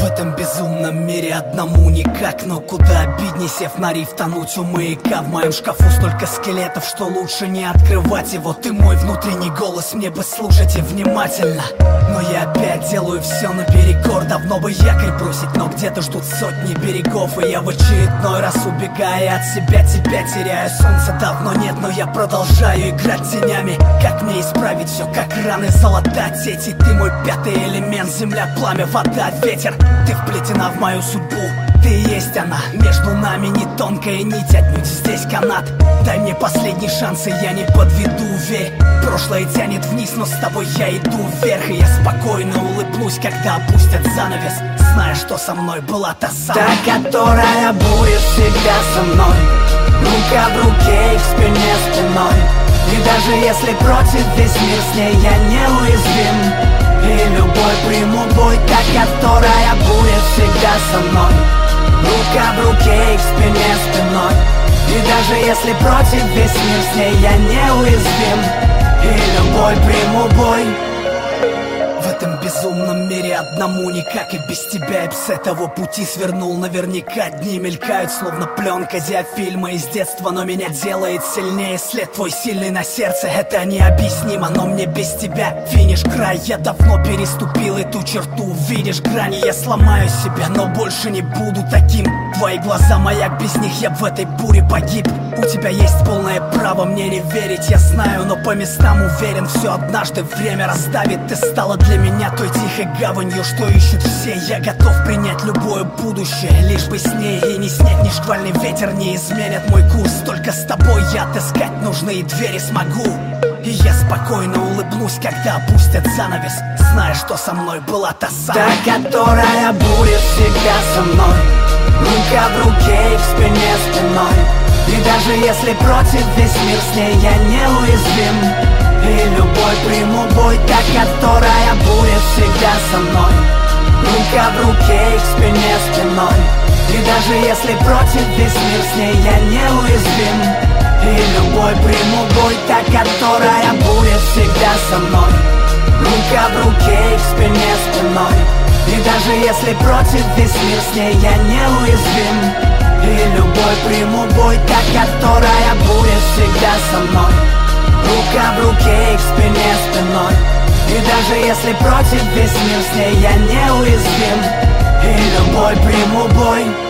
этом безумном мире одному никак, но куда обидней, сев на риф, тонуть у маяка. В моем шкафу столько скелетов, что лучше не открывать его. Ты мой внутренний голос, мне бы слушайте внимательно. Но я опять делаю все наперекор. Давно бы якорь бросить, но где-то ждут сотни берегов. И я в очередной раз, убегая от себя, тебя теряю. Солнца давно нет, но я продолжаю играть тенями. Как мне исправить все, как раны залатать сети? Ты мой пятый элемент, земля, пламя, вода, ветер. Ты вплетена в мою судьбу, ты и есть она. Между нами не тонкая нить, отнюдь здесь канат. Дай мне последний шанс, и я не подведу, верь. Прошлое тянет вниз, но с тобой я иду вверх. И я спокойно улыбнусь, когда опустят занавес, зная, что со мной была та самая, та, которая будет всегда со мной. Рука в руке и к спине спиной. И даже если против весь мир, с ней я неуязвим. И любой приму бой, та, которая будет всегда со мной. Рука в руке и к спине спиной. И даже если против весь мир, с ней я неуязвим. И любой приму бой. В этом безумном мире одному никак, и без тебя я б с этого пути свернул наверняка. Дни мелькают, словно пленка диафильма из детства, но меня делает сильнее след твой сильный на сердце. Это необъяснимо, но мне без тебя финиш, край. Я давно переступил эту черту, видишь грани. Я сломаю себя, но больше не буду таким. Твои глаза маяк, без них я в этой буре погиб. У тебя есть полное право мне не верить, я знаю, но по местам уверен, все однажды время расставит. Ты стала для меня той тихой гаванью, что ищут все. Я готов принять любое будущее, лишь бы с ней. И ни снег, ни шквальный ветер не изменят мой курс. Только с тобой я отыскать нужные двери смогу. И я спокойно улыбнусь, когда опустят занавес, зная, что со мной была та самая, та, которая будет всегда со мной. Рука в руке и к спине спиной. И даже если против весь мир, с ней я неуязвим. И любой приму бой, та, которая будет всегда со мной. Рука в руке и к спине спиной. И даже если против весь мир, с ней я неуязвим. И любой приму бой, та, которая будет всегда со мной. Рука в руке и к спине спиной. И даже если против весь мир, с ней я неуязвим. И любой приму бой, та, которая будет всегда со мной. Рука в руке и к спине спиной. И даже если против весь мир, с ней я неуязвим. И любой приму бой.